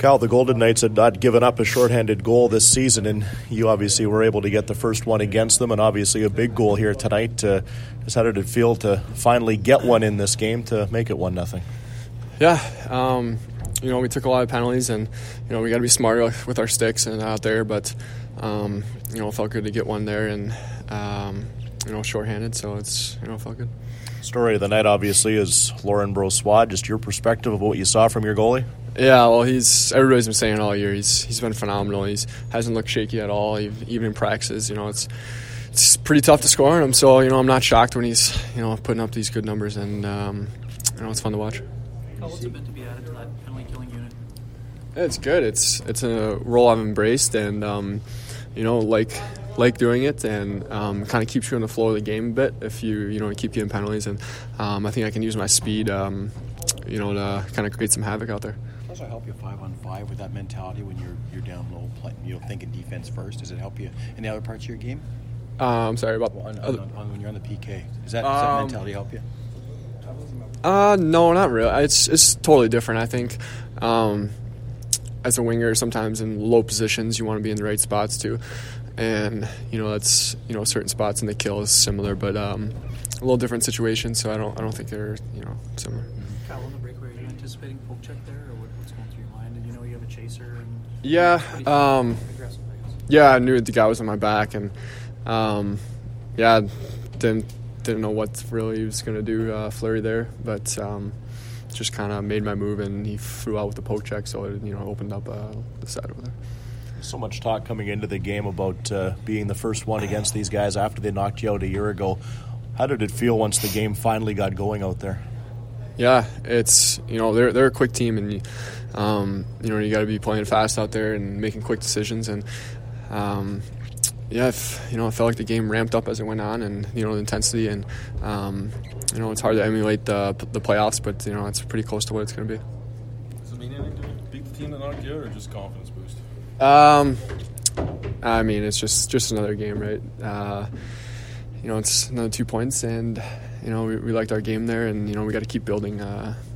Kyle, the Golden Knights had not given up a shorthanded goal this season, and you obviously were able to get the first one against them, and obviously a big goal here tonight. Just how did it feel to finally get one in this game to make it 1-0? Yeah, we took a lot of penalties, and we got to be smarter with our sticks and out there. But it felt good to get one there, and shorthanded, so it felt good. Story of the night, obviously, is Laurent Brossoit. Just your perspective of what you saw from your goalie? Yeah, well, everybody's been saying it all year. He's been phenomenal. He hasn't looked shaky at all, even in practices. It's pretty tough to score on him, so I'm not shocked when he's putting up these good numbers, and it's fun to watch. What's it been to be added to that penalty killing unit? It's good. It's a role I've embraced, and like doing it, and kind of keeps you in the flow of the game a bit if you keep getting penalties, and I think I can use my speed to kind of create some havoc out there. Does it help you 5-on-5 with that mentality when you're down low, thinking defense first? Does it help you in the other parts of your game? I'm sorry about when you're on the PK. Does that mentality help you? No, not really. It's totally different. I think as a winger, sometimes in low positions, you want to be in the right spots too, and that's certain spots in the kill is similar, but a little different situation. So I don't think they're similar. Kyle, on the breakaway, are you anticipating poke check there, or what's going through your mind? And you have a chaser. And yeah, aggressive, I guess. Yeah, I knew the guy was on my back, and didn't know what really he was going to do, Fleury there, but just kind of made my move, and he flew out with the poke check, so it opened up the side over there. So much talk coming into the game about being the first one against these guys after they knocked you out a year ago. How did it feel once the game finally got going out there? Yeah, it's they're a quick team, and you got to be playing fast out there and making quick decisions, and it felt like the game ramped up as it went on, and the intensity, and it's hard to emulate the playoffs, but it's pretty close to what it's going to be. Does it mean anything to beat the team that knocked you out, or just confidence boost? I mean, it's just another game, right? It's another 2 points, and we liked our game there, and we got to keep building